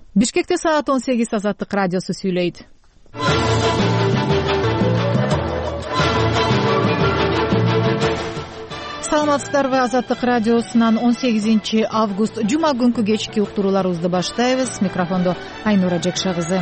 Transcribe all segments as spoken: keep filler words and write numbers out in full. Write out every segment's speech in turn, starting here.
Бишкекте саат он сегиз Азаттык радиосу сүйлөйт. Саламатсыздарбы? Азаттык радиосунан он сегизинчи август жума күнкү кечки уктурууларыбызды баштайбыз. Микрофондо Айнура Жекша кызы.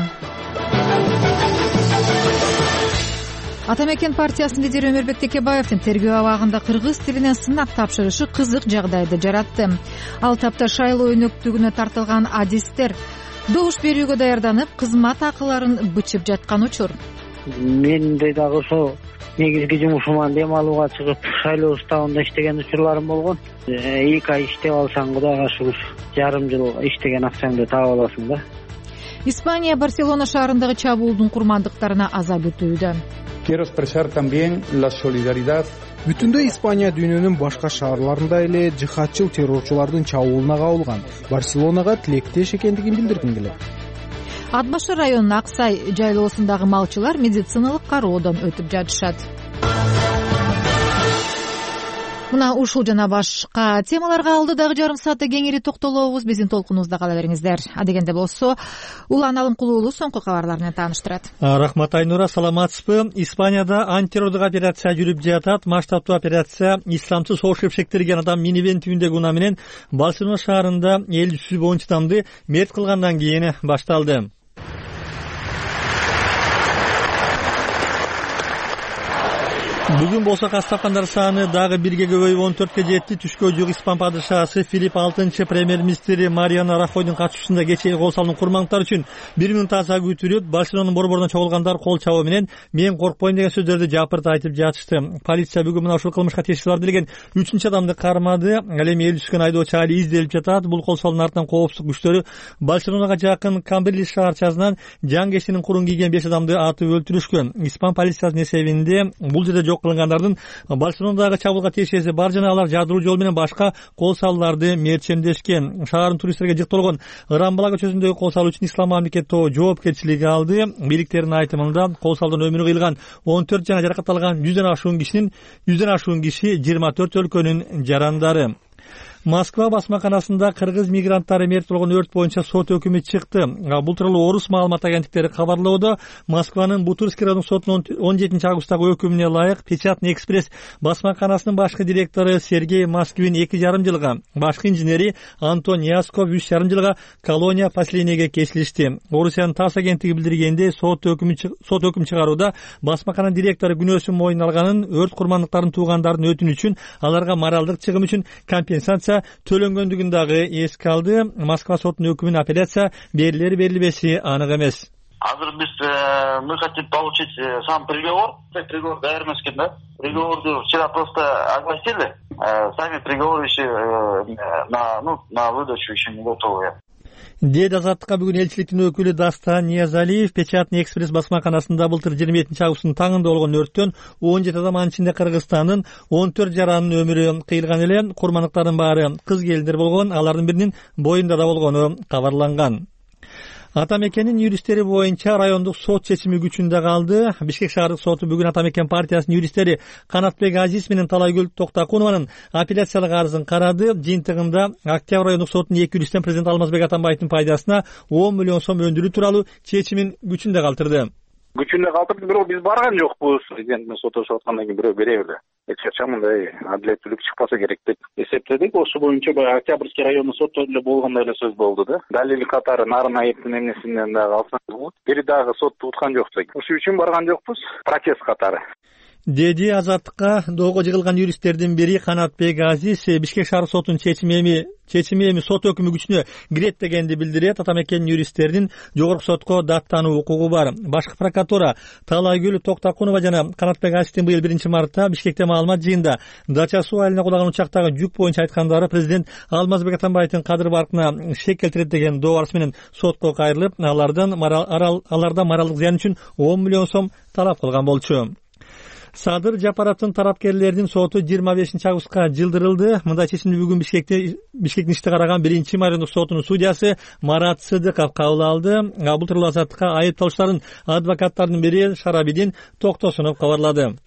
Атамекен партиясынын лидери Өмүрбек Текебаевдин тергөө абагында кыргыз тилинен сынак тапшырышы кызык жагдайды жаратты. Ал тапта шайлоо өнөктүгүнө тартылган адистер добуш берүүгө даярданып, кызмат акыларын бычып жаткан учур. Мен де дагы ошо негизги жумушуман дем алууга чыгып, шайлоо уставында иштеген учурларым болгон. эки ай иштеп алсаң Кудайга шүгүр, жарым жыл иштеген акчаңды таап аласың да. Испания Барселона шаарындагы чабуулдун курмандыктарына азап өтүүдө. Quiero expresar también la solidaridad. Бүтүндөй Испания дүйнөнүн башка шаарларында эле жихадчыл террорчулардын чабуулуна кабылган Барселонага тилектеш экендигин билдиргим келет. Ат башы районунун Аксай жайлоосундагы малчылар медициналык кароодон өтүп жатышат. Мына ушул жана башка темаларга алдыдагы жарым саатта кеңири токтолобуз. Биздин толкунубузда кала бериңиздер. Адегенде болсо, Улан Алымкулуулу соңку кабарлар менен тааныштырат. Рахмат Айнура, саламатсызбы? Испанияда антитеррорлук операция жүрүп жатат. Масштабтуу операция исламчы согуш шектирген адам минивен түбүндөгү унаа менен Барселона шаарында элүү жүз он үч адамды мерт кылгандан кийин башталды. Бүгүн болсо кастапкандар саны дагы бирге көбөйүп он төрткө жетти. Түшкө жук испан падышасы Филипп алтынчы премьер-министри Мариано Рахойдун катышуусунда кечеги кол салган курмандыктар үчүн бир минут аза күтүрүп, Барселонанын борборунан чогулгандар кол чабуу менен мен коркпойм деген сөздөрдү жапырт айтып жатышты. Полиция бүгүн мына ушул кылмышка тиешеси бар делген үчүнчү адамды кармады. Ал эми элүү түшкөн айдоочу али изделип жатат. Бул кол салуунун артынан коопсуздук күчтөрү Барселонага жакын Камбрилис шаарчасынан жан кешинин курун кийген беш адамды атып өлтүрүшкөн. Испан полициясынын эсебинде бул жерде жок кылынгандардын Барселонадагы чабуулга тиешеси бар жана алар жадыруу жол менен башка кол салууларды мерчемдешкен. Шаардын туристтерге жыктолгон Рамбла көчөсүндөгү кол салуу үчүн Ислам мамлекети тобу жоопкерчилиги алды. Бийликтердин айтымында кол салуудан өмүрү кыйылган он төрт жана жаракат алган жүздөн ашуун кишинин жүздөн ашуун киши жыйырма төрт өлкөнүн жарандары. Москва басмаканасында кыргыз мигранттары мерт болгон өрт боюнча сот өкүмү чыкты. Бул тууралуу орус маалымат агенттиктери кабарлоодо. Москванын Бутырский районук сотунун он жетинчи августтагы өкүмүнө ылайык Печатный экспресс басмаканасынын башкы директору Сергей Москвин эки жарым жылга, башкы инженери Антон Ясков үч жарым жылга колония поселениеге кесилишти. Орусиянын ТАСС агенттиги билдиргенде сот өкүмү сот өкүм чыгарууда басмакананын директору күнөөсүн мойнуна алганын, өрт курмандыктарынын туугандардын өтүнү үчүн аларга моралдык чыгым үчүн компенсация төлөнгөндүгүн дагы эске алды. Москва сотунун өкүмүнө апелляция берилери берилбеси анык эмес. Азыр биз мы хотим получить сам приговор. Приговор даяр эмес экен да. Приговорду вчера просто огласили. Сами приговоры еще на ну на выдачу еще не готовы. Дед Азаттыкка бүгүн элчиликтин өкүлү Дастан Ниязалиев Печатный экспресс басмаканасында былтыр жыйырма экинчи августтун таңында болгон өрттөн он жети адам, анын ичинде Кыргызстандын он төрт жаранынын өмүрү кыйылган эле. Курмандыктардын баары кыз келиндер болгон, алардын биринин боюнда да болгону кабарланган. Атамекенин юристтери боюнча райондук сот чечими күчүндө калды. Бишкек шаардык соту бүгүн Атамекен партиясынын юристтери Канатбек Азиз менен Талайгүл Токтакунованын апелляциялык арызын карады. Жыйынтыгында Октябрь райондук сотунун эки юристтен президент Алмазбек Атамбаевдин пайдасына он миллион сом өндүрүү тууралуу чечимин күчүндө калтырды. Күчүндө калтырды, бирок биз барган жокпуз. Президент менен соттошуп аткандан кийин бирөө бере берди. Эчкачан мындай адилеттүүлүк чыкпаса керек деп эсептедик. Ошол боюнча баягы Октябрьский райондук сотто эле болгондой эле сөз болду да. Далил катары нарын айыптын эмнесинен дагы алсаңыз болот. Бери дагы сотто уткан жокпуз. Ошол үчүн барган жокпуз. Протест катары. Деди Азаттыкка доого жыгылган юристтердин бири Канатбек Азиз Бишкек шаардык сотунун чечими эми чечими эми сот өкүмү күчүнө кирет дегенди билдирет. Атамекенин юристтердин жогорку сотко даттануу укугу бар. Башкы прокуратура Талайгүл Токтакунова жана Канатбек Азиздин быйыл биринчи мартта Бишкекте маалымат жыйында дача суу айылына кулаган учактагы жүк боюнча айткандары президент Алмазбек Атамбаевдин кадыр баркына шек келтирет деген доо арыз менен сотко кайрылып, алардан алардан моралдык зыян үчүн он миллион сом талап кылган болчу. Садыр Жапаровдун тарапкерлердин соту жыйырма бешинчи августка жылдырылды. Мындай чечимди бүгүн Бишкекте Бишкектин ишти караган биринчи райондук сотунун судьясы Марат Сыдыков кабыл алды. Бул тууралуу Азаттыкка айыпталуучулардын адвокаттарынын бири Шарабидин Токтосунов кабарлады.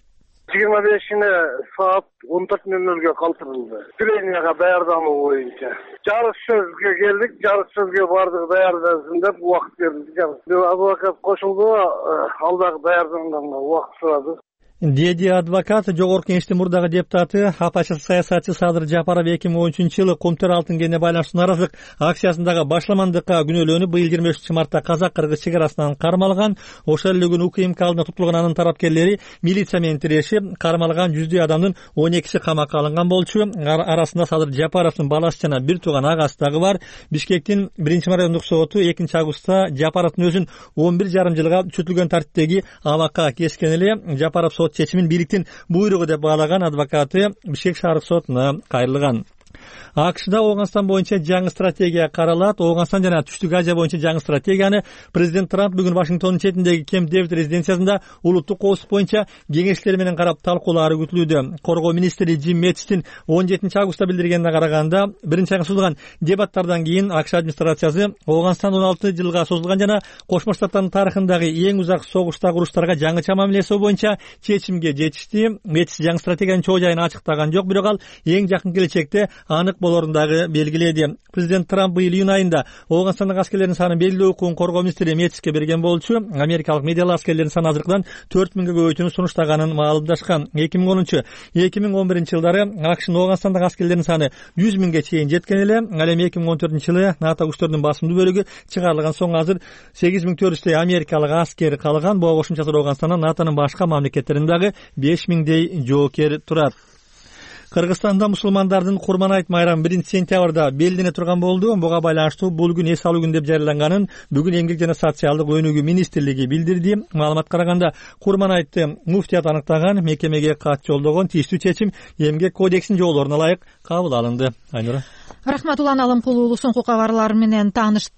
жыйырма бешине саат он төрт нөл нөлгө калтырылды. Тренияга даярдануу боюнча. Жарыш сөзгө келдик, жарыш сөзгө бардык, даярдансын деп убакыт бердик. Адвокат кошулду, ал дагы даярданганга убакыт сурады. Деди адвокат жогорку кеңештин мурдагы депутаты, апачы саясатчы Садыр Жапаров эки миң он үчүнчү жылы Кумтөр алтын кеніне байланыштуу нааразылык акциясындагы башламандыкка күнөөлөнүп быйыл жыйырма үчүнчү мартта казак-кыргыз чек арасынан кармалган. Ошол эле күнү УКМК алдында тутулган анын тарапкерлери милиция менен тирешип, кармалган жүздөй адамдын он экиси камакка алынган болчу. Арасында Садыр Жапаровдун баласы жана бир тууган агасы дагы бар. Бишкектин биринчи райондук соту экинчи августта Жапаровдун өзүн он бир жарым жылга күчөтүлгөн тартиптеги абакка кескен эле. Жапаров сот чечимин бийликтин буйругу деп баалаган. Адвокаты Бишкек шаардык сотуна кайрылган. АКШда Оогунстан боюнча жаңы стратегия каралат. Оогунстан жана Түштүк Азия боюнча жаңы стратегияны президент Трамп бүгүн Вашингтондун четиндеги Кемп Дэвид резиденциясында улуттук коопсуздук боюнча кеңештер менен карап талкуулаары күтүлүүдө. Коргоо министри Джим Мэттистин он жетинчи августта билдиргенине караганда, биринчи айга созулган дебаттардан кийин АКШ администрациясы Оогунстан он алты жылга созулган жана Кошмо Штаттардын тарыхындагы эң узак согуштагы уруштарга жаңыча мамилеси боюнча чечимге жетишти. Мэттист жаңы стратегиянын чоо жайын ачыктаган жок, бирок ал эң жакын келечекте анык болорун дагы белгиледи. Президент Трамп быйыл июнь айында Оогунстандык аскерлердин санын белгилөө укугун коргоо министри Мэттиске берген болчу. Америкалык медиалык аскерлердин саны азыркыдан төрт миңге көбөйтүүнү сунуштаганын маалымдашкан. эки миң онунчу эки миң он биринчи жылдары АКШнын Оогунстандагы аскерлердин саны жүз миңге чейин жеткен эле. Ал эми эки миң он төртүнчү жылы НАТО күчтөрүнүн басымдуу бөлүгү чыгарылган соң азыр сегиз миң төрт жүздөй америкалык аскер калган. Буга кошумчасы Оогунстандан NATOнун башка мамлекеттеринин дагы беш миңдей жоокер турат. Кыргызстанда мусулмандардын Курман айт майрамы биринчи сентябрда белгилене турган болду. Буга байланыштуу бул күн эс алуу күнү деп жарыяланганын бүгүн Эмгек жана социалдык өнүгүү министрлиги билдирди. Маалыматка караганда Курман айтты муфтият аныктаган, мекемеге кат жолдогон тиештүү чечим Эмгек кодексинин жоболоруна ылайык кабыл алынды. Айнура. Рахмат. Улан Алымкулуу соңку кабарлар менен тааныштык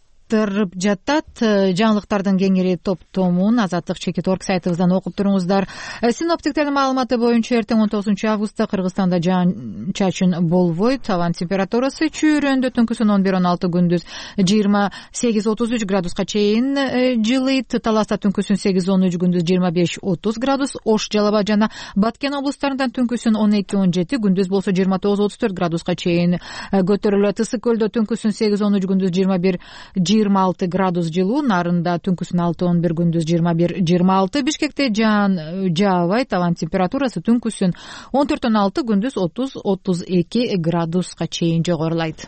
жатат. Жаңылыктардын кеңири топтомун Азаттык чекит орг сайтыбыздан окуп туруңуздар. Синоптиктердин маалыматы боюнча эртең он тогузунчу августта Кыргызстанда жаан чачын болбойт. Абанын температурасы чүйрөндө түнкүсүн он бир он алты, күндүз жыйырма сегиз отуз үч градуска чейин жылыйт. Таласта түнкүсүн сегиз он үч, күндүз жыйырма беш отуз градус. Ош, Жалал Абад жана Баткен облустарында түнкүсүн он эки он жети, күндүз болсо жыйырма тогуз отуз төрт градуска чейин көтөрүлөт. Ысык көлдө түнкүсүн сегиз он үч, күндүз жыйырма бир жыйырма алты градус жылуу. Нарында түнкүсүн алты он бир, күндүз жыйырма бир жыйырма алты. Бишкекте жаан жаабайт. Абанын температурасы түнкүсүн он төрт он алты, күндүз отуз отуз эки градуска чейин жогорулайт.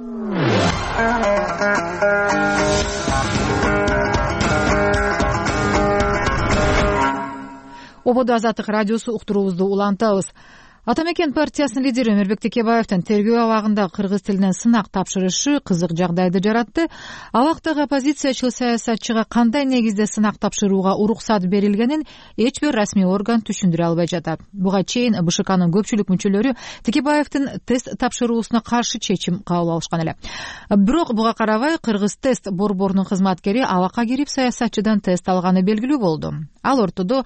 Ободо Азаттык радиосу уктуруубузду улантабыз. Атамекен партиясынын лидери Өмүрбек Текебаевдин тергөө абагында кыргыз тилинен сынак тапшырышы кызык жагдайды жаратты. Абактагы оппозициячыл саясатчыга кандай негизде сынак тапшырууга уруксат берилгенин эч бир расмий орган түшүндүрө албай жатат. Буга чейин БШКнын көпчүлүк мүчөлөрү Текебаевдин тест тапшыруусуна каршы чечим кабыл алышкан эле. Бирок буга карабай Кыргыз тест борборунун кызматкери абакка кирип саясатчыдан тест алганы белгилүү болду. Ал ортодо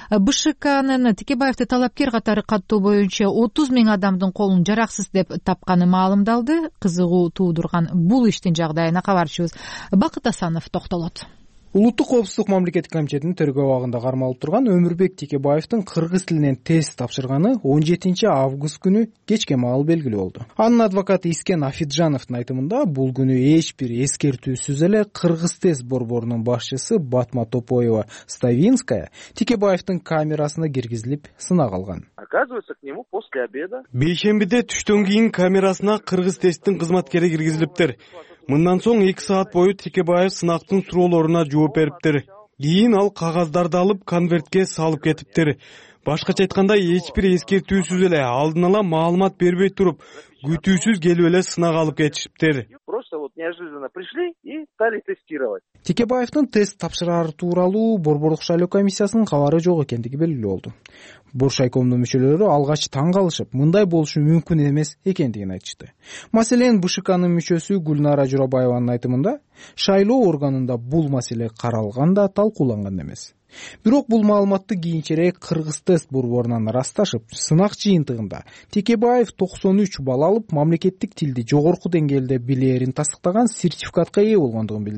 БШКнын Текебаевди талапкер катары каттоо боюнча отуз миң адамдын колун жараксыз деп тапканы маалымдалды. Кызыгуу туудурган бул иштин жагдайына кабарчыбыз Бакыт Асанов токтолот. Улуттук коопсуздук мамлекеттик комитетинин тергөө абагында кармалып турган Өмүрбек Текебаевдин кыргыз тилинен тест тапшырганы он жетинчи август күнү кечке маал белгилүү болду. Анын адвокаты Искен Афиджановдун айтымында бул күнү эч бир эскертүүсүз эле Кыргыз тест борборунун башчысы Батма Топоева Ставинская Текебаевдин камерасына киргизилип сынак алган. Оказывается, к нему после обеда. Бейшембиде түштөн кийин камерасына Кыргыз тесттин кызматкери киргизилиптир. Мындан соң эки саат бою Текебаев сынактын суроолоруна жооп бериптир. Кийин ал кагаздарды алып конвертке салып кетиптир. Башкача айтканда эч бир эскертүүсүз эле алдын ала маалымат бербей туруп, күтүүсүз келип эле сынак алып кетишиптир. Просто вот неожиданно пришли и стали тестировать. Текебаевдин тест тапшырары тууралуу борборлук шайлоо комиссиясынын кабары жок экендиги белгилүү болду. Боршайкомдун мүчөлөрү алгач таң калышып, мындай болушу мүмкүн эмес экендигин айтышты. Маселен, БШКнын мүчөсү Гүлнара Журабаеванын айтымында, шайлоо органында бул маселе каралган да талкууланган эмес. Бирок бул маалыматты кийинчерээк Кыргыз тест борборунан ырасташып, сынак жыйынтыгында Текебаев токсон үч балл алып, мамлекеттик тилди жогорку деңгээлде билээрин тастыктаган сертификатка ээ болгондугун билдирди.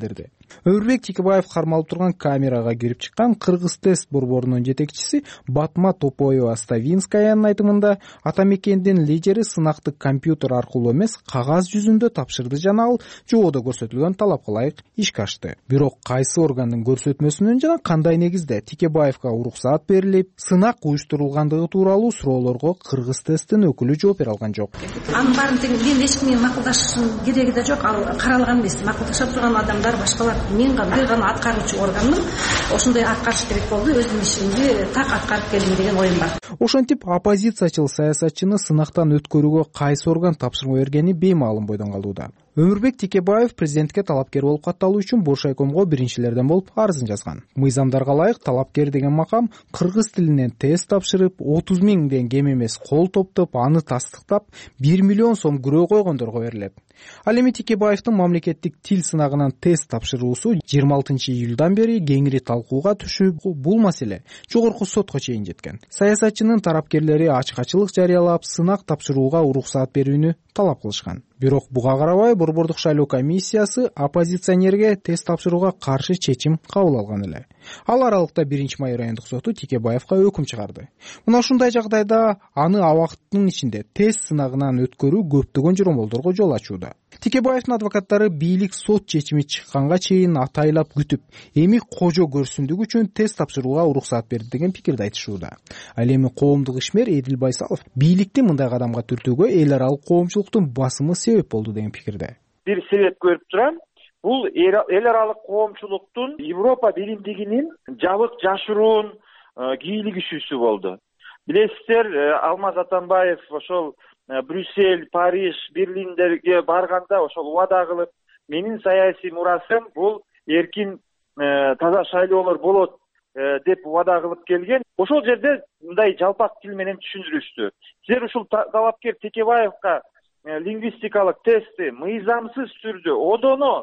Өмүрбек Текебаев кармалып турган камерага кирип чыккан Кыргыз тест борборунун жетекчиси Батма Топоева-Ставинскаянын айтымында ата мекендин лидери сынакты компьютер аркылуу эмес, кагаз жүзүндө тапшырды жана ал жободо көрсөтүлгөн талапка ылайык ишке ашты. Бирок кайсы органдын көрсөтмөсүнөн жана кандай негизде Текебаевга уруксаат берилип, сынак уюштурулгандыгы тууралуу суроолорго Кыргыз тесттин өкүлү жооп бере алган жок. Анын баарын тең мен эч ким менен макулдашыштын кереги да жок. Ал каралган эмес. Макулдаша турган адамдар башкалар. Мен бир гана аткаруучу органмын. Ошондой аткарыш керек болду. Өзүмдүн ишимди так аткарып келдим деген оюм бар. Ошентип оппозициячыл саясатчыны сынактан өткөрүүгө кайсы орган тапшырма бергени беймаалым бойдон калууда. Өмүрбек Текебаев президентке талапкер болуп катталуу үчүн Боршайкомго биринчилерден болуп арызын жазган. Мыйзамдарга ылайык талапкер деген макам кыргыз тилинен тест тапшырып, отуз миңден кем эмес кол топтоп, аны тастыктап, бир миллион сом күрөө койгондорго берилет. Ал эми Текебаевдин мамлекеттик тил сынагынан тест тапшыруусу жыйырма алтынчы июлдан бери кеңири талкууга түшүп, бул маселе жогорку сотко чейин жеткен. Саясатчынын тарапкерлери ачык-ачылык жарыялап, сынак тапшырууга уруксаат берүүнү талап кылышкан. Бирок буга карабай Борбордук шайлоо комиссиясы оппозиционерге тест тапшырууга каршы чечим кабыл алган эле. Ал аралыкта биринчи май райондук соту Текебаевга өкүм чыгарды. Мына ушундай жагдайда аны абакыттын ичинде тест сынагынан өткөрүү көптөгөн жоромолдорго жол ачууда. Текебаевдин адвокаттары бийлик сот чечими чыкканга чейин атайлап күтүп, эми кожо көрсүндүк үчүн тест тапшырууга уруксаат берди деген пикирди айтышууда. Ал эми коомдук ишмер Эдил Байсалов бийликти мындай кадамга түртүүгө эл аралык коомчулуктун басымы себеп болду деген пикирде. Бир себеп көрүп турам. Бул эл аралык коомчулуктун Европа биримдигинин жабык жашыруун кийлигишүүсү болду. Билесиздер, Алмаз Атамбаев ошол Брюссель, Париж, Берлиндерге барганда ошол убада кылып, менин саясий мурасым бул эркин таза шайлоолор болот деп убада кылып келген. Ошол жерде мындай жалпак тил менен түшүндүрүштү. Силер ушул талапкер Текебаевга лингвистикалык тестти мыйзамсыз түрдө одоно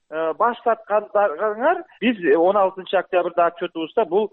баштаткандарыңар, биз он алтынчы октябрда отчетубузда бул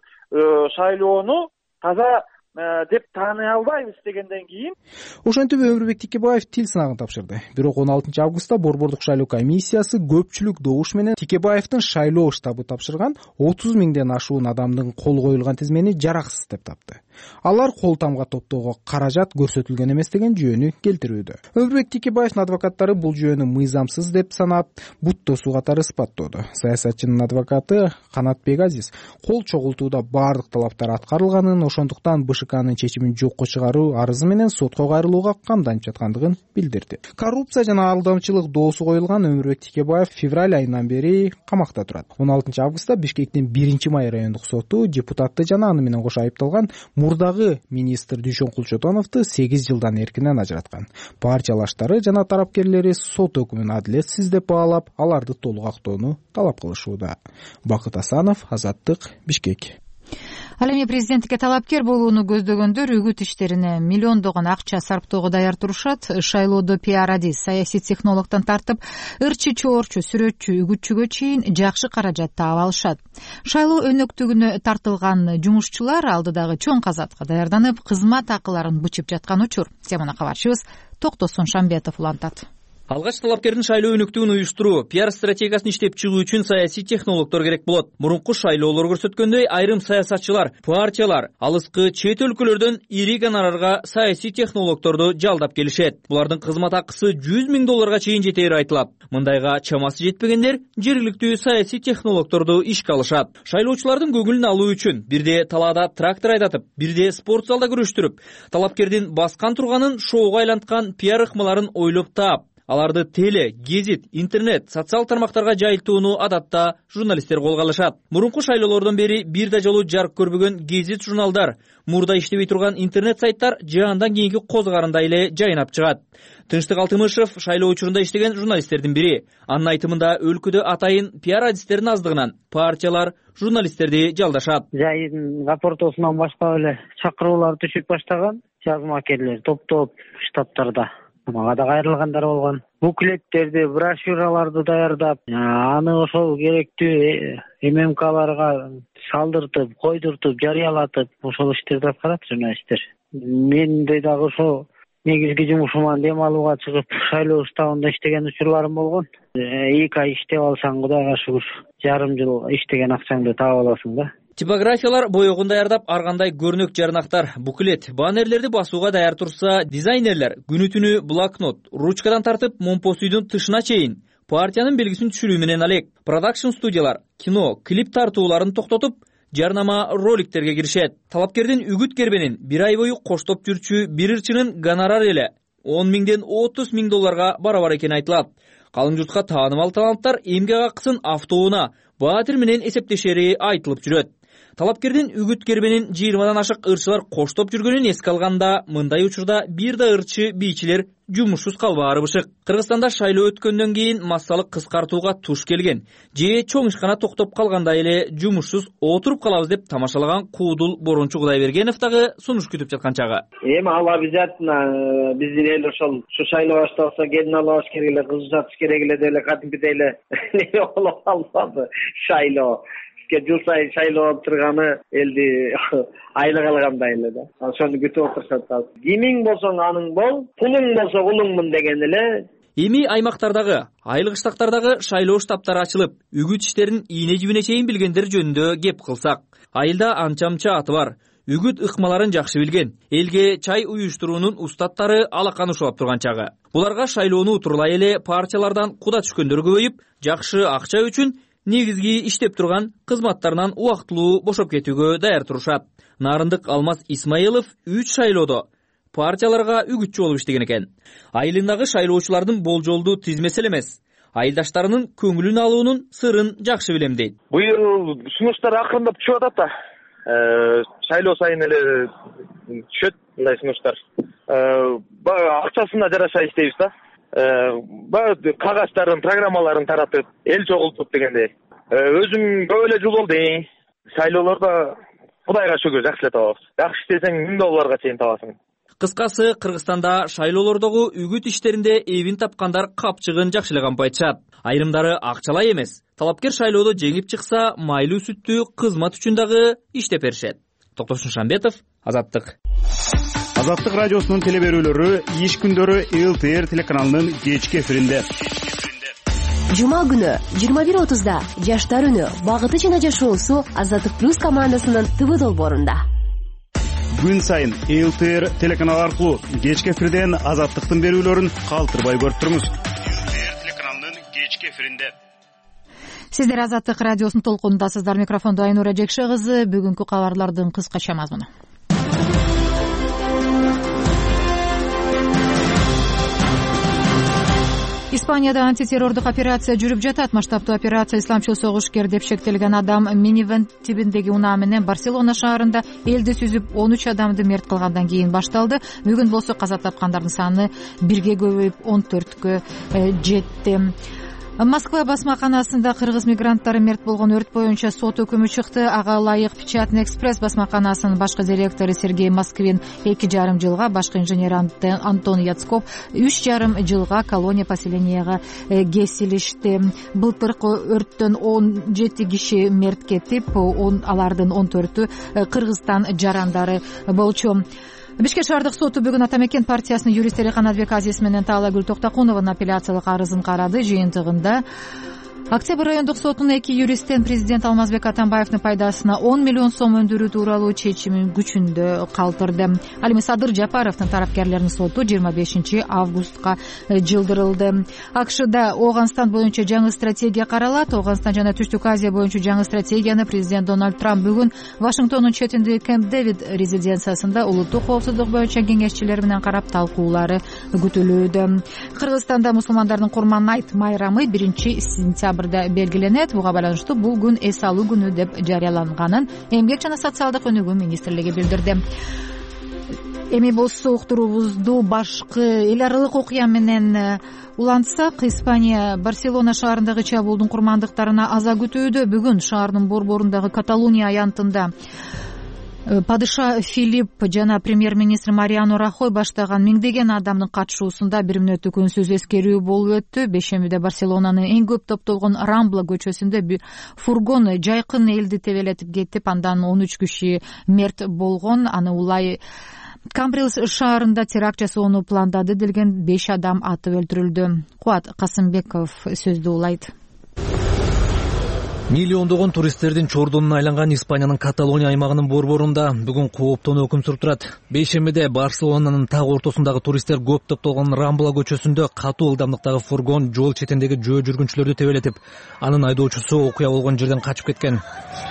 шайлоону таза деп тааный албайбыз дегенден кийин ошентип Өмүрбек Текебаев тил сынагын тапшырды. Бирок он алтынчы августта Борбордук шайлоо комиссиясы көпчүлүк добуш менен Текебаевдин шайлоо штабы тапшырган отуз миңден ашуун адамдын кол коюлган тизмени жараксыз деп тапты. Алар кол тамга топтоого каражат көрсөтүлгөн эмес деген жүйөнү келтирүүдө. Өмүрбек Текебаевдин адвокаттары бул жүйөнү мыйзамсыз деп санап, буттосуу катары ысбаттоодо. Саясатчынын адвокаты Канатбек Азиз кол чогултууда баардык талаптар аткарылганын, ошондуктан БШКнын чечимин жокко чыгаруу арызы менен сотко кайрылууга камданып жаткандыгын билдирди. Коррупция жана алдамчылык доосу коюлган Өмүрбек Текебаев февраль айынан бери камакта турат. он алтынчы августта Бишкектин биринчи май райондук соту депутатты жана аны менен кошо айыпталган мурдагы министр Дүйшөн Кулчотоновду сегиз жылдан эркинен ажыраткан. Партиялаштары жана тарапкерлери сот өкүмүн адилетсиз деп баалап, аларды толук актоону талап кылышууда. Бакыт Асанов, Азаттык, Бишкек. Ал эми президенттикке талапкер болууну көздөгөндөр үгүт иштерине миллиондогон акча сарптоого даяр турушат. Шайлоодо пиар адис, саясий технологдон тартып, ырчы, чоорчу, сүрөтчү, үгүтчүгө чейин жакшы каражат таап алышат. Шайлоо өнөктүгүнө тартылган жумушчулар алдыдагы чоң казатка даярданып, кызмат акыларын бычып жаткан учур. Теманы кабарчыбыз Токтосун Шамбетов улантат. Алгач талапкердин шайлоо өнөктүгүн уюштуруу, пиар стратегиясын иштеп чыгуу үчүн саясий технологдор керек болот. Мурунку шайлоолор көрсөткөндөй, айрым саясатчылар, партиялар алыскы чет өлкөлөрдөн ири гонорарга саясий технологдорду жалдап келишет. Булардын кызмат акысы жүз миң долларга чейин жетери айтылат. Мындайга чамасы жетпегендер жергиликтүү саясий технологдорду ишке алышат. Шайлоочулардын көңүлүн алуу үчүн бирде талаада трактор айдатып, бирде спорт залда күрөштүрүп, талапкердин баскан турганын шоуга айланткан пиар ыкмаларын ойлоп таап, аларды теле, гезит, интернет, социал тармактарга жайылтууну адатта журналисттер колго алышат. Мурунку шайлоолордон бери бир да жолу жарык көрбөгөн гезит журналдар, мурда иштебей турган интернет сайттар жаандан кийинки козгарындай эле жайнап чыгат. Тынчтык Алтымышев шайлоо учурунда иштеген журналисттердин бири. Анын айтымында өлкөдө атайын пиар адистердин аздыгынан партиялар журналисттерди жалдашат. Жайын рапортосунан баштап эле чакыруулар түшүп баштаган, жазмакерлер топтоп штабтарда. Мага да кайрылгандар болгон. Буклеттерди, брошюраларды даярдап, аны ошол керектүү эм эм каларга салдыртып, койдуртуп, жарыялатып, ошол иштерди аткарат журналисттер. Менде дагы ошо негизги жумушуман дем алууга чыгып, шайлоо штабында иштеген учурларым болгон. эки ай иштеп алсаң Кудайга шүгүр жарым жыл иштеген акчаңды таап аласың да. Типографиялар боёгун даярдап, ар кандай көрнөк жарнактар, буклет, баннерлерди басууга даяр турса, дизайнерлер күнү түнү блокнот, ручкадан тартып момпос үйдүн тышына чейин партиянын белгисин түшүрүү менен алек. Продакшн студиялар кино, клип тартууларын токтотуп, жарнама роликтерге киришет. Талапкердин үгүт кербенин бир ай бою коштоп жүрчү бир ырчынын гонорар эле он миңден отуз миң долларга барабар экени айтылат. Калың журтка таанымал таланттар эмгек акысын автоуна баатыр менен эсептешери айтылып жүрөт. Талапкердин үгүт кербенин жыйырмадан ашык ырчылар коштоп жүргөнүн эске алганда, мындай учурда бир да ырчы бийчилер жумушсуз калбаары бышык. Кыргызстанда шайлоо өткөндөн кийин массалы кыскартууга туш келген, же чоң ишкана токтоп калгандай эле жумушсуз отуруп калабыз деп тамашалаган Куудул Борончу Кудайбергенов дагы сунуш күтүп жаткан чагы. Эми ал обязательно биздин эл ошол ушу шайлоо башталса келин алабыз керек эле, кыз жатыш керек эле деп эле кадимкидей эле болуп калбады шайлоо. Жыл сайын шайлоо болуп турганы элди айлык алгандай эле да. Ошону күтүп отурушат. Кимиң болсоң аның бол, пулуң болсо улуңмун деген эле. Эми аймактардагы, айылык штабтардагы шайлоо штабтары ачылып, үгүт иштерин ийне жибине чейин билгендер жөнүндө кеп кылсак. Айылда анча-мынча аты бар. Үгүт ыкмаларын жакшы билген, элге чай уюштуруунун устаттары алакан ушулап турган чагы. Буларга шайлоону утурлай эле партиялардан куда түшкөндөр көбөйүп, жакшы акча үчүн негизги иштеп турган кызматтарынан убактылуу бошоп кетүүгө даяр турушат. Нарындык Алмаз Исмаилов үч шайлоодо партияларга үгүтчү болуп иштеген экен. Айылындагы шайлоочулардын болжолду тизмеси эмес, айылдаштарынын көңүлүн алуунун сырын жакшы билем дейт. Быйыл сунуштар акырындап түшүп атат да. Шайлоо сайын эле түшөт мындай сунуштар. Акчасына жараша иштейбиз да. Баягы кагаздарын, программаларын таратып, эл чогултуп дегендей. Өзүм көп эле жыл болду. Шайлоолордо Кудайга шүгүр жакшы эле табабыз. Жакшы иштесең миң долларга чейин табасың. Кыскасы, Кыргызстанда шайлоолордогу үгүт иштеринде эбин тапкандар капчыгын жакшы эле кампайтышат. Айрымдары акчалай эмес. Талапкер шайлоодо жеңип чыкса, майлуу сүттүү кызмат үчүн дагы иштеп беришет. Токтошун Шамбетов, Азаттык. Азаттык радиосунун телеберүүлөрү иш күндөрү эл тэ эр телеканалынын кечки эфиринде. Жума күнү жыйырма бир отузда Жаштар үнү багыты жана жашоосу Азаттык плюс командасынын ТВ долбоорунда. Күн сайын эл тэ эр телеканалы аркылуу кечки эфирден Азаттыктын берүүлөрүн калтырбай көрүп туруңуз. эл тэ эр телеканалынын кечки эфиринде. Сиздер Азаттык радиосунун толкунундасыздар. Микрофондо Айнура Жекше кызы. Бүгүнкү кабарлардын кыскача мазмуну. Испанияда антитеррордук операция жүрүп жатат. Масштабтуу операция исламчыл согушкер деп шектелген адам минивэн тибиндеги унаа менен Барселона шаарында элди сүзүп он үч адамды мерт кылгандан кийин башталды. Бүгүн болсо каза тапкандардын саны бирге көбөйүп он төрткө жетти. Москва басмаканасында кыргыз мигранттары мерт болгон өрт боюнча сот өкүмү чыкты. Ага ылайык Печатный экспресс басмаканасынын башкы директору Сергей Москвин эки жарым жылга, башкы инженер Антон Яцков үч жарым жылга колония поселенияга кесилишти. Былтыркы өрттөн он жети киши мерт кетип, алардын он төртү Кыргызстан жарандары болчу. Бишкек шаардык соту бүгүн Ата Мекен партиясынын юристтери Канатбек Азиз менен Таалайгүл Токтокунованын апелляциялык арызын карады. Жыйынтыгында Октябрь райондук сотунун эки юристтен президент Алмазбек Атамбаевдин пайдасына он миллион сом өндүрүү тууралуу чечимин күчүндө калтырды. Ал эми Садыр Жапаровдун тарапкерлеринин соту жыйырма бешинчи августка жылдырылды. АКШда Ооганстан боюнча жаңы стратегия каралат. Ооганстан жана Түштүк Азия боюнча жаңы стратегияны президент Дональд Трамп бүгүн Вашингтондун четиндеги Кэмп Дэвид резиденциясында улуттук коопсуздук боюнча кеңешчилер менен карап талкуулары күтүлүүдө. Кыргызстанда мусулмандардын Курман айт майрамы биринчи сентябрда белгиленет. Буга байланыштуу бул күн эс алуу күнү деп жарыяланганын Эмгек жана социалдык өнүгүү министрлиги билдирди. Эми болсо уктуруубузду башкы эл аралык окуя менен улантсак, Испания Барселона шаарындагы чабуулдун курмандыктарына аза күтүүдө. Бүгүн шаардын борборундагы Каталуния аянтында падыша Филипп жана премьер-министр Мариано Рахой баштаган миңдеген адамдын катышуусунда бир мүнөттүк үнсүз эскерүү болуп өттү. Бешембиде Барселонанын эң көп топтолгон Рамбла көчөсүндө фургон жайкын элди тебелетип кетип, андан он үч киши мерт болгон. Аны улай Камбрилс шаарында теракт жасоону пландады делген беш адам атып өлтүрүлдү. Кубат Касымбеков сөздү улайт. Миллиондогон туристтердин чордонуна айланган Испаниянын Каталония аймагынын борборунда бүгүн кооптонуу өкүм сүрүп турат. Бейшембиде Барселонанын так ортосундагы туристтер көп топтолгон Рамбла көчөсүндө катуу ылдамдыктагы фургон жол четиндеги жөө жүргүнчүлөрдү тебелетип, анын айдоочусу окуя болгон жерден качып кеткен.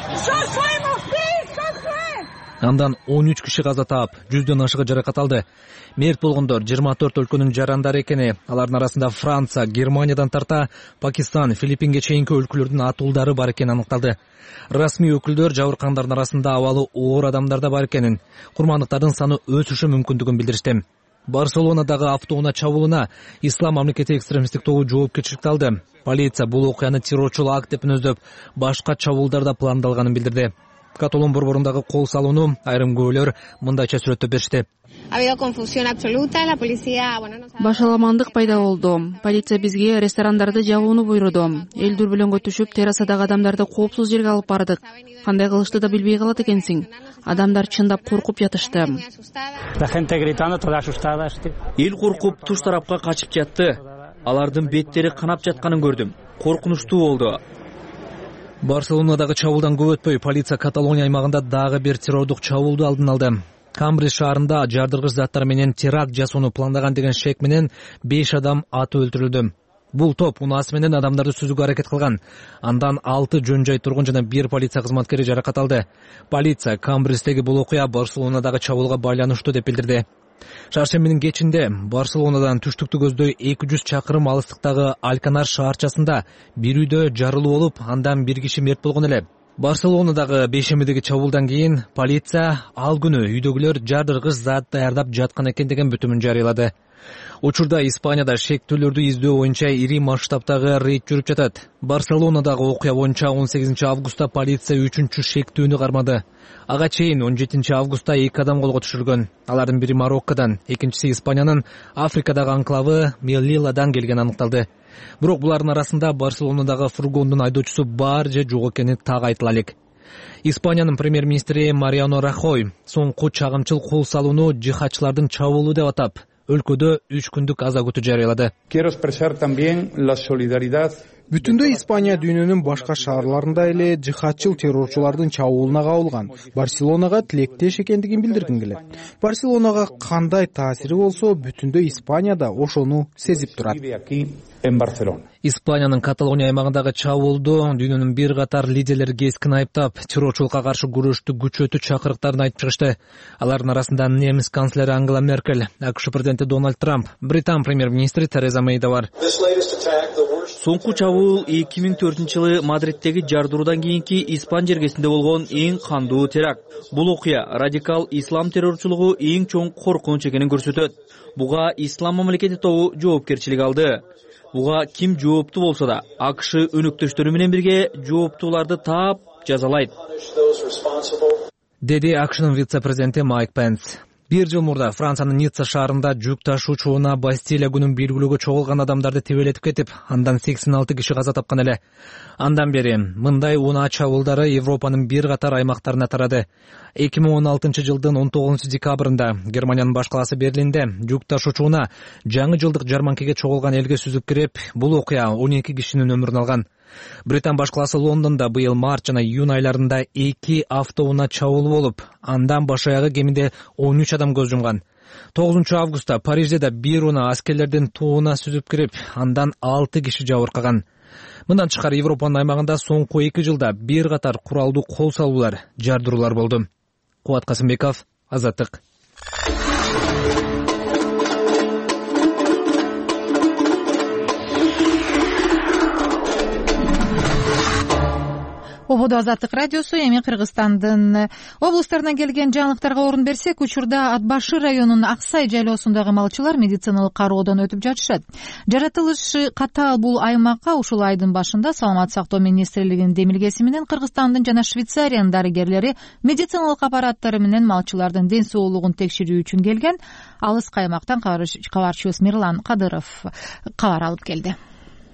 Андан он үч киши каза таап, жүздөн ашыгы жаракат алды. Мерт болгондор жыйырма төрт өлкөнүн жарандары экени, алардын арасында Франция, Германиядан тарта Пакистан, Филиппинге чейинки өлкөлөрдүн атуулдары бар экени аныкталды. Расмий өкүлдөр жабыркандардын арасында абалы оор адамдар да бар экенин, курмандыктардын саны өсүшү мүмкүндүгүн билдиришти. Барселонадагы автоунаа чабуулуна Ислам мамлекети экстремисттик тобу жоопкерчиликти алды. Полиция бул окуяны террорчул акт деп мүнөздөп, башка чабуулдар да пландалганын билдирди. Каталон борборундагы кол салууну айрым көөлөр мындайча сүрөттөп беришти. Башаламандык пайда болду. Полиция бизге ресторандарды жабууну буйруду. Эл дүрбөлөңгө түшүп, террасадагы адамдарды коопсуз жерге алып бардык. Кандай кылышты да билбей калат экенсиң. Адамдар чындап коркуп жатышты. Эл коркуп туш тарапка качып жатты. Алардын беттери канап жатканын көрдүм. Коркунучтуу болду. Барселонадагы чабуулдан көп өтпөй полиция Каталония аймагында дагы бир террордук чабуулду алдын алды. Камбрилс шаарында жардыргыч заттар менен теракт жасоону пландаган деген шек менен беш адам атып өлтүрүлдү. Бул топ унаасы менен адамдарды сүзүүгө аракет кылган. Андан алты жөн жай тургун жана бир полиция кызматкери жаракат алды. Полиция Камбрилстеги бул окуя Барселонадагы чабуулга байланыштуу деп билдирди. Шаршембинин кечинде Барселонадан түштүктү көздөй эки жүз чакырым алыстыктагы Алканар шаарчасында бир үйдө жарылуу болуп, андан бир киши мерт болгон эле. Барселонадагы бейшембидеги чабуулдан кийин полиция ал күнү үйдөгүлөр жардыргыч зат даярдап жаткан экен деген бүтүмүн жарыялады. Учурда Испанияда шектүүлөрдү издөө боюнча ири масштабтагы рейд жүрүп жатат. Барселонадагы окуя боюнча он сегизинчи августта полиция үчүнчү шектүүнү кармады. Ага чейин он жетинчи августта эки адам колго түшүргөн. Алардын бири Мароккодан, экинчиси Испаниянын Африкадагы анклавы Мелиладан келгени аныкталды. Бирок булардын арасында Барселонадагы фургондун айдоочусу бар же жок экени так айтыла элек. Испаниянын премьер-министри Мариано Рахой соңку чагымчыл кол салууну жихадчылардын чабуулу деп атап, өлкөдө үч күндүк аза күтүү жарыялады. Quiero expresar también la solidaridad. Бүтүндөй Испания дүйнөнүн башка шаарларында эле жихадчыл террорчулардын чабуулуна кабылган. Барселонага тилектеш экендигин билдиргим келет. Барселонага кандай таасири болсо, бүтүндөй Испанияда ошону сезип турат. Испаниянын Каталония аймагындагы чабуулду дүйнөнүн бир катар лидерлери кескин айыптап, террорчулукка каршы күрөштү күчөтүү чакырыктарын айтып чыгышты. Алардын арасында немис канцлери Ангела Меркель, АКШ президенти Дональд Трамп, Британ премьер-министри Тереза Мэй да бар. Соңку чабуул эки миң төртүнчү жылы Мадриттеги жардыруудан кийинки Испан жергесинде болгон эң кандуу теракт. Бул окуя радикал ислам террорчулугу эң чоң коркунуч экенин көрсөтөт. Буга Ислам мамлекети тобу жоопкерчилик алды. Буга ким жооптуу болсо да, АКШ өнөктөштөрү менен бирге жооптууларды таап жазалайт, деди АКШнын вице-президенти Майк Пенс. Бир жыл мурда Франциянын Ницца шаарында жүк ташуучуна Бастилия күнүн белгилөөгө чогулган адамдарды тебелетип кетип, андан сексен алты киши каза тапкан эле. Андан бери мындай унаа чабуулдары Европанын бир катар аймактарына тарады. эки миң он алтынчы жылдын он тогузунчу декабрында Германиянын баш калаасы Берлинде жүк ташуучуна жаңы жылдык жарманкеге чогулган элге сүзүп кирип, бул окуя он эки кишинин өмүрүн алган. Британ баш калаасы Лондондо быйыл март жана июнь айларында эки автоунаа чабуулу болуп, андан баш аягы кеминде он үч адам көз жумган. тогузунчу августта Парижде да бир унаа аскерлердин тууна сүзүп кирип, андан алты киши жабыркаган. Мындан тышкары Европанын аймагында соңку эки жылда бир катар куралдуу кол салуулар, жардыруулар болду. Кубат Касымбеков, Азаттык. Ободо Азаттык радиосу. Эми Кыргызстандын облустарынан келген жаңылыктарга орун берсек, учурда Ат башы районунун Аксай жайлоосундагы малчылар медициналык кароодон өтүп жатышат. Жаратылышы катаал бул аймакка ушул айдын башында Саламаттык сактоо министрлигинин демилгеси менен Кыргызстандын жана Швейцариянын дарыгерлери медициналык аппараттары менен малчылардын ден соолугун текшерүү үчүн келген. Алыс аймактан кабарчыбыз Мирлан Кадыров кабар алып келди.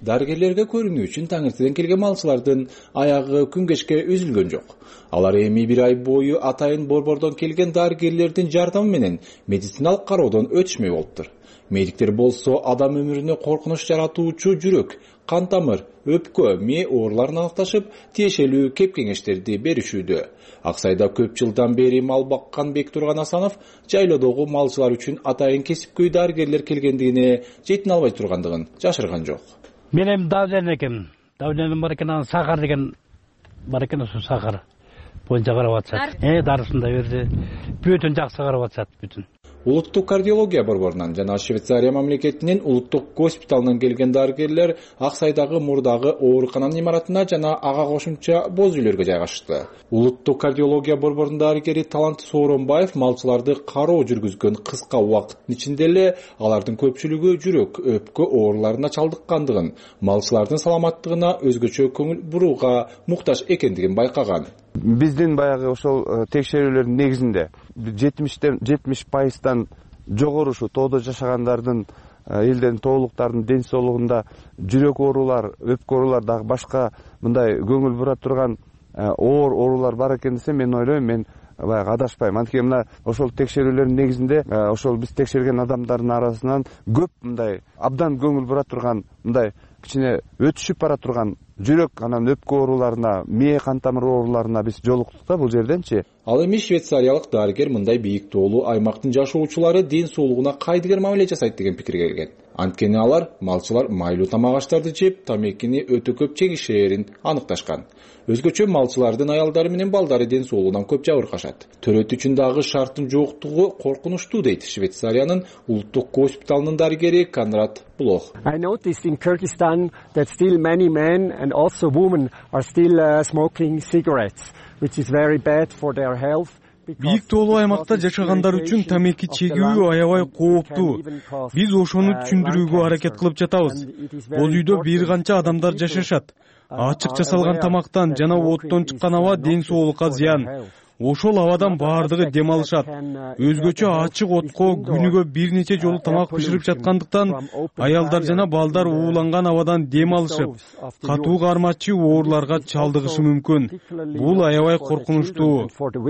дарыгерлерге көрүнүү үчүн таң эртеден келген малчылардын аягы күн кечке үзүлгөн жок. Алар эми бир ай бою атайын борбордон келген дарыгерлердин жардамы менен медициналык кароодон өтүшмөй болуптур. Медиктер болсо адам өмүрүнө коркунуч жаратуучу жүрөк, кан тамыр, өпкө, мээ ооруларын аныкташып, тиешелүү кеп-кеңештерди беришүүдө. Аксайда көп жылдан бери мал баккан Бектурган Асанов жайлоодогу малчылар үчүн атайын кесипкөй дарыгерлер келгендигине жетине албай тургандыгын жашырган жок. Мен эми давлен экен, давлен бар экен, анан сахар деген бар экен, ошо сахар боюнча карап атышат. Э, дарысын да берди. Бүтүн жакшы карап атышат, бүтүн. Улуттук кардиология борборунан жана Швейцария мамлекетинин улуттук госпиталынан келген дарыгерлер Аксайдагы мурдагы оорукананын имаратына жана ага кошумча боз үйлөргө жайгашты. Улуттук кардиология борборунун дарыгери Талант Сооронбаев малчыларды кароо жүргүзгөн кыска убакыттын ичинде эле алардын көпчүлүгү жүрөк, өпкө ооруларына чалдыккандыгын, малчылардын саламаттыгына өзгөчө көңүл бурууга муктаж экендигин байкаган. Биздин баягы ошол текшерүүлөрдүн негизинде жетимиштен жетимиш пайыздан жогору ушу тоодо жашагандардын элдердин тоолуктардын ден соолугунда жүрөк оорулар, өпкө оорулар дагы башка мындай көңүл бура турган оор оорулар бар экен десе, мен ойлойм, мен баягы адашпайм. Анткени мына ошол текшерүүлөрдүн негизинде ошол биз текшерген адамдардын арасынан көп мындай абдан көңүл бура турган, мындай кичине өтүшүп бара турган жүрөк анан өпкө ооруларына, мээ кан тамыр ооруларына биз жолуктук да бул жерденчи. Ал эми швейцариялык дарыгер мындай бийик тоолуу аймактын жашоочулары ден соолугуна кайдыгер мамиле жасайт деген пикирге келген. Анткени алар малчылар майлуу тамак аштарды жеп, тамекини өтө көп чегишээрин аныкташкан. Өзгөчө малчылардын аялдары менен балдары ден соолугунан көп жабыркашат. Төрөт үчүн дагы шарттын жоктугу коркунучтуу дейт Швейцариянын улуттук госпиталынын дарыгери Конрад Блох. I noticed in Kyrgyzstan that still many men and also women are still uh, smoking cigarettes, which is very bad for their health. Бийик тоолуу аймакта жашагандар үчүн тамеки чегүү аябай кооптуу. Биз ошону түшүндүрүүгө аракет кылып жатабыз. Бул үйдө бир канча адамдар жашашат. Ачык жасалган тамактан жана оттон чыккан аба ден соолукка зыян. Ошол абадан баардыгы дем алышат. Өзгөчө ачык отко күнүгө бир нече жолу тамак бышырып жаткандыктан аялдар жана балдар ууланган абадан дем алышып, катуу кармачы ооруларга чалдыгышы мүмкүн. Бул аябай коркунучтуу.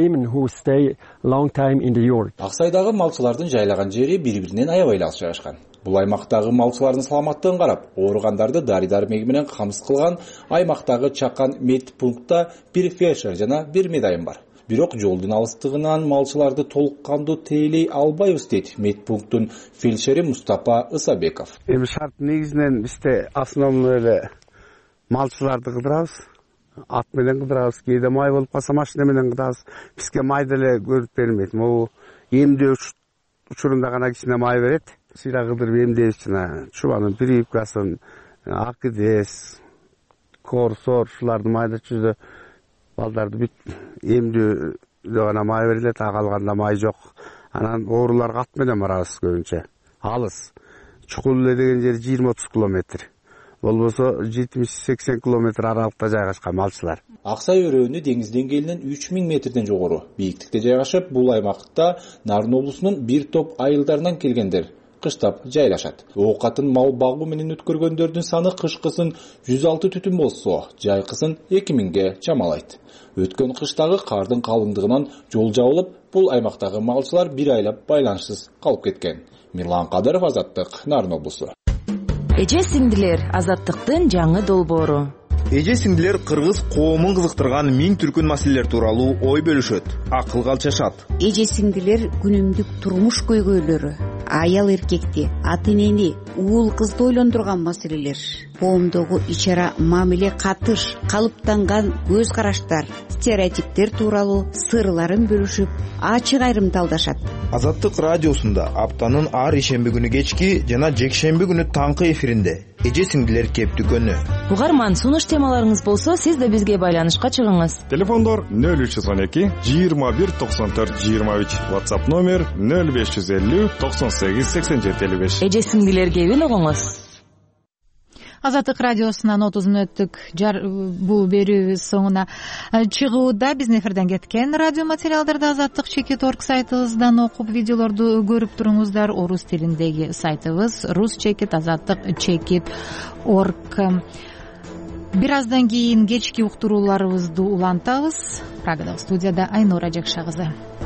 Аксайдагы малчылардын жайлаган жери бири-биринен аябай алыс жайгашкан. Бул аймактагы малчылардын саламаттыгын карап, оорugandарды дарый-дармеги менен камсыз кылган аймактагы чакан медпунктта бир фельдшер жана бир медайым бар. Бирок жолдун алыстыгынан малчыларды толук кандуу тейлей албайбыз дейт медпункттун фельдшери Мустапа Ысабеков. Эми шарт негизинен бизде основной эле малчыларды кыдырабыз. Ат менен кыдырабыз, кээде май болуп калса машина менен кыдырабыз. Бизге майды эле көрүп бермейт. Могу эмдөө учурунда гана кичине май берет. Сыйра кыдырып эмдейбиз жана чубанын прививкасын, акидес, корсор ушуларды майда чүздө балдарды бүт эмдөөдө гана май берилет, а калганда май жок. Анан ооруларга ат менен барабыз көбүнчө. Алыс. Чукул эле деген жери жыйырма отуз километр. Болбосо жетимиш сексен километр аралыкта жайгашкан малчылар. Аксай өрөөнү деңиз деңгээлинен үч миң метрден жогору бийиктикте жайгашып, бул аймакта Нарын облусунун бир топ айылдарынан келгендер кыштап жайлашат. Оокатын мал багуу менен өткөргөндөрдүн саны кышкысын жүз алты түтүн болсо, жайкысын эки миңге чамалайт. Өткөн кыштагы кардын калыңдыгынан жол жабылып, бул аймактагы малчылар бир айлап байланышсыз калып кеткен. Мирлан Кадыров, Азаттык, Нарын облусу. Эже сиңдилер, Азаттыктын жаңы долбоору. Эже сиңдилер кыргыз коомун кызыктырган миң түркүн маселелер тууралуу ой бөлүшөт, акыл калчашат. Эже сиңдилер күнүмдүк турмуш көйгөйлөрү, аял эркекти, ата энени, уул кызды ойлондурган маселелер, коомдогу ичара мамиле катыш, калыптанган көз караштар, стереотиптер тууралуу сырларын бөлүшүп, ачык айрымталдашат. Азаттык радиосунда аптанын ар ишемби күнү кечки жана жекшемби күнү таңкы эфиринде эже сиңдилер кептүкөнү. Угарман, сунуш темаларыңыз болсо, сиз да бизге байланышка чыгыңыз. Телефондор нөл үч жүз он эки жыйырма бир токсон төрт жыйырма үч, WhatsApp номер нөл беш жүз элүү токсон сегиз сексен жети элүү беш. Эже сиңдилер кебин угуңуз. азаттык радиосунан отуз мүнөттүк бул берүүбүз соңуна чыгууда. Биздин эфирден кеткен радио материалдарды азаттык чекит орг сайтыбыздан окуп, видеолорду көрүп туруңуздар. Орус тилиндеги сайтыбыз рус чекит азаттык чекит орг. Бир аздан кийин кечки уктурууларыбызды улантабыз. Прагадагы студияда Айнура Жакша кызы.